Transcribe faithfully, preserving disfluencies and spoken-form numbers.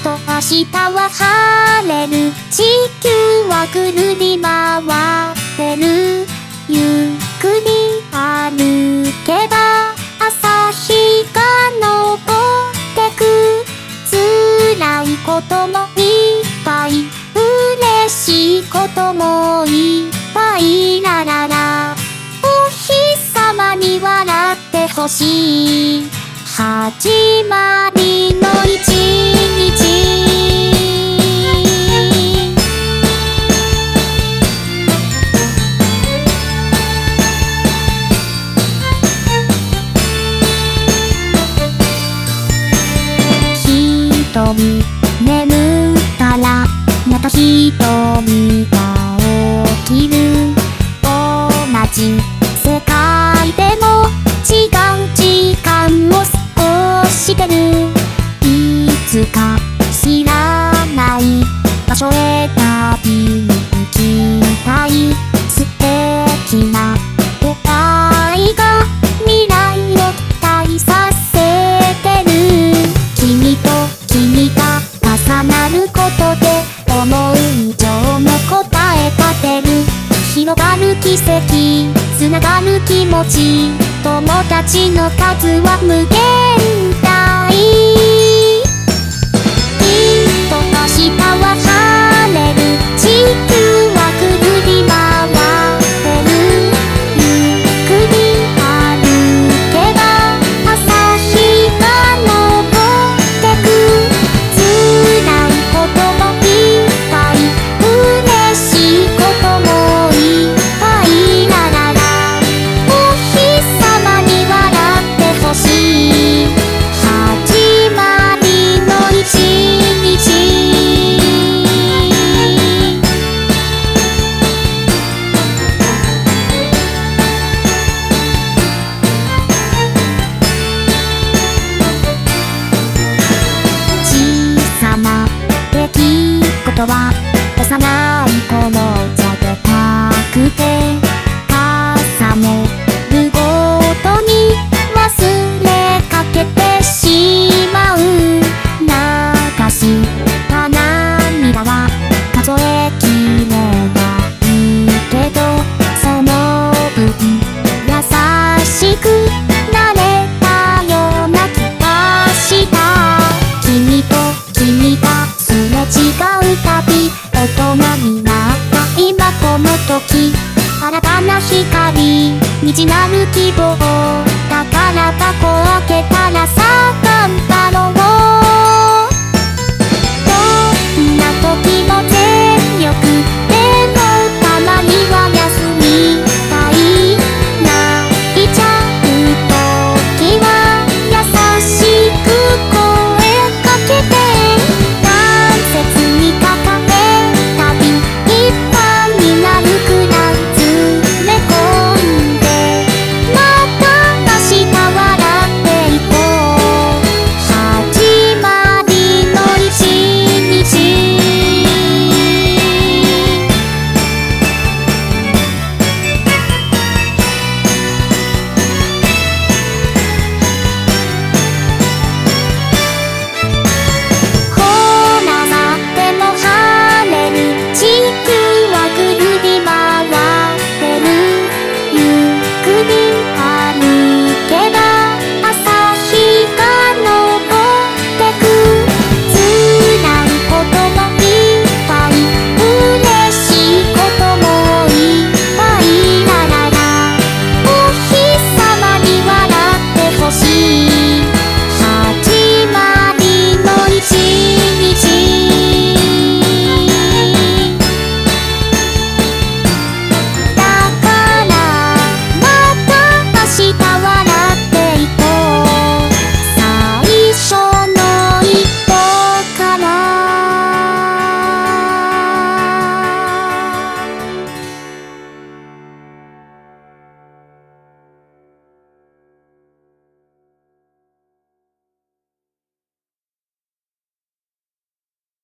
と明日は晴れる。地球はぐるり回ってる。ゆっくり歩けば朝日が昇ってく。辛いこともいっぱい、嬉しいこともいっぱい。ラララ、お日様に笑ってほしい。始まりの一日。一人眠ったらまた一人が起きる。同じ世界でも違う時間を過ごしてる。いつか知らない場所へ旅に行きたい。素敵な出会いが未来を期待させてる。君と君が重なることで思う以上の答えが出る。広がる奇跡、つながる気持ち、友達の数は無限大。きっと明日は晴れる。地球はぐるり回ってる。ゆっくり歩けば朝日が昇ってく。辛いこともいっぱい、嬉しいこともいっぱい。ラララ、お日様に笑ってほしい。始まりの一日。小さな出来事は幼い頃じゃでかくて、重ねるごとに忘れかけてしまう。流した涙は数えきれないけど、その分優しくなれたような気がした。君と君がすれ違うたび、大人になった今この時、新たな光、未知なる希望だからだこ